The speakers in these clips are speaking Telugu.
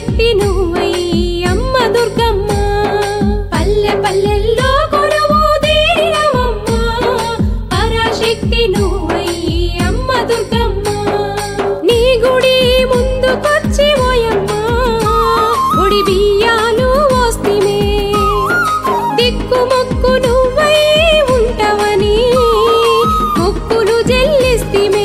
పరాశక్తి నువ్వై అమ్మ దుర్గమ్మ పల్లె పల్లెల్లో కొలువు తీరినవమ్మ పరాశక్తి నువ్వై అమ్మ దుర్గమ్మ నీ గుడి ముందుకొచ్చి ఓయమ్మ గుడి బియ్యాలు వస్తిమే దిక్కు మొక్కు నువ్వై ఉంటవని మొక్కులు చెల్లిస్తిమే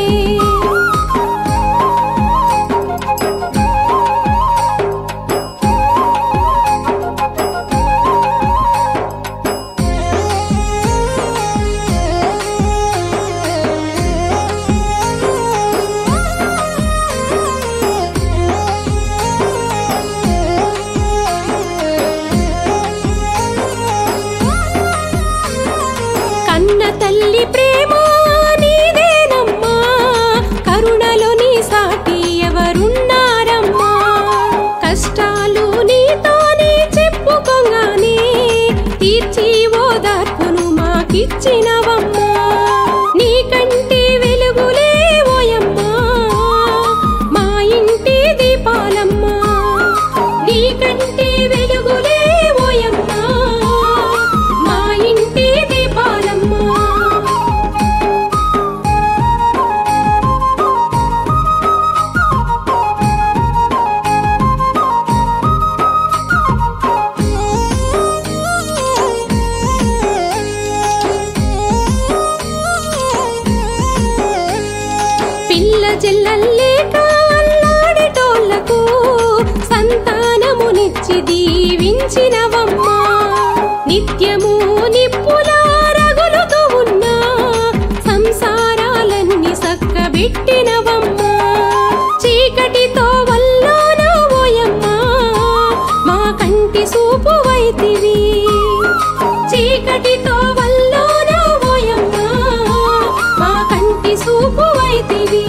కన్న తల్లి ప్రేమ నీదేనమ్మా కరుణలో నీ సాటి ఎవరున్నారమ్మా కష్టాలు నీతోనే చెప్పుకోగానే తీర్చి ఓదార్పును మాకిచ్చినవమ్మా నీ కంటి వెలుగులే ఓయమ్మా మా ఇంటి దీపాలమ్మా నీ కంటి వెలుగులే ఓయమ్మా మా ఇంటి దీపాలమ్మా పిల్ల చెల్లల్లేక అల్లాడేటోళ్లకు సంతానమునిచ్చి దీవించినవమ్మా నిత్యము నిప్పులా రగులుతూ ఉన్న సంసారాలన్నీ సక్కబెట్టినవమ్మా చీకటితో వల్లోన ఓయమ్మా మా కంటి సూపు వైతివి చీకటితో వల్లోన ఓయమ్మా మా కంటి సూపు వైతివి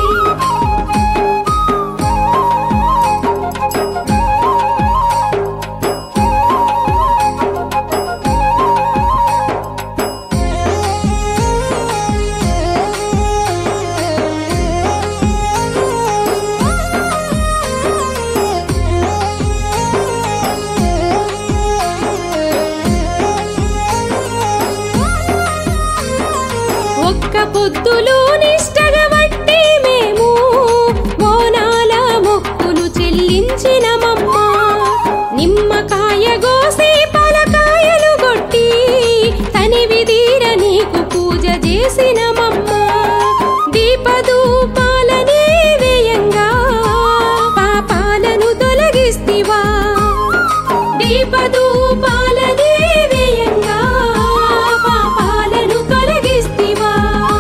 ఒక్క పొద్దులు నిష్టగా బట్టి మేము బోనాల మొక్కులు చెల్లించినమమ్మా నిమ్మకాయ గోసి పలకాయలు కొట్టి తనివి తీర నీకు పూజ చేసినమమ్మా దీపధూపాలనే వేయంగా పాపాలను తొలగిస్తివా దీపధూపాలనే వేయంగా పాపాలను తొలగిస్తివా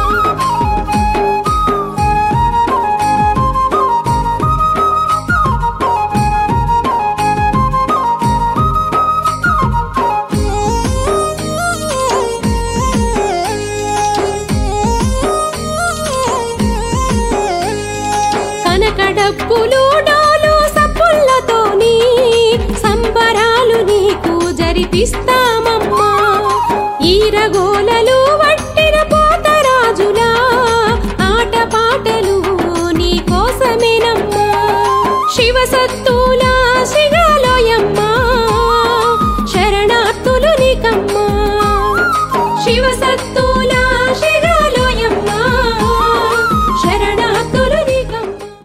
కనకడప్పులు డోలు సప్పులతోని సంబరాలు నీకు జరిపిస్తామమ్మా ఈరగోలలు వట్టిన పోతరాజులా ఆటపాటలు నీ కోసమేనమ్మా శివసత్తు